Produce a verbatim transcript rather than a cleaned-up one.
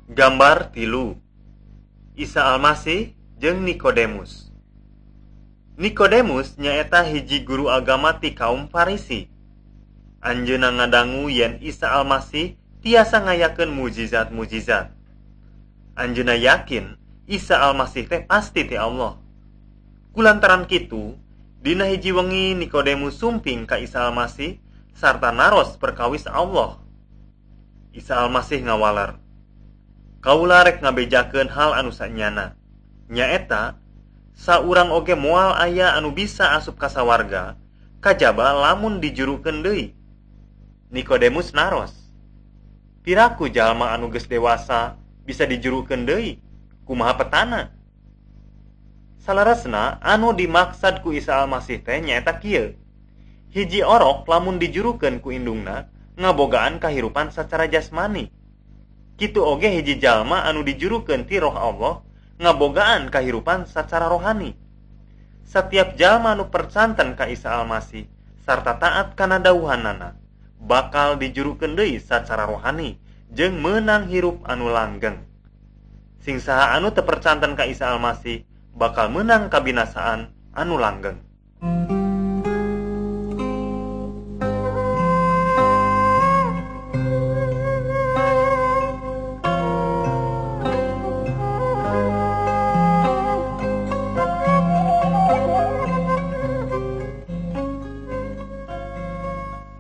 Gambar tilu. Isa Almasih jeung Nikodemus. Nikodemus nyaeta hiji guru agama ti kaum Farisi. Anjeunna ngadangu yen Isa Almasih tiasa ngayakeun mujizat-mujizat. Anjeunna yakin Isa Almasih teh pasti ti Allah. Kulantaran kitu, dina hiji wengi Nikodemus sumping ka Isa Almasih sarta naros perkawis Allah. Isa Almasih ngawalar, "Kaula rek ngabejakeun hal anu sanyana. Nyaeta, saurang oge moal aya anu bisa asup ka sawarga, kajaba lamun dijurukeun deui." Nikodemus naros, "Piraku jalma anu geus dewasa bisa dijurukeun deui? Kumaha petana?" Salarasna anu dimaksad ku Isa Almasih teh nyaeta kieu. Hiji orok lamun dijurukeun ku indungna ngabogaan kahirupan sacara jasmani. Kitu oge hiji jalma anu dijurukeun ti Roh Allah ngabogaan kahirupan sacara rohani. Setiap jalma anu percanten ka Isa Almasih sarta taat kana dawuhanana bakal dijurukeun deui sacara rohani jeung meunang hirup anu langgeng. Sing saha anu teu percanten ka Isa Almasih bakal meunang kabinasaan anu langgeng.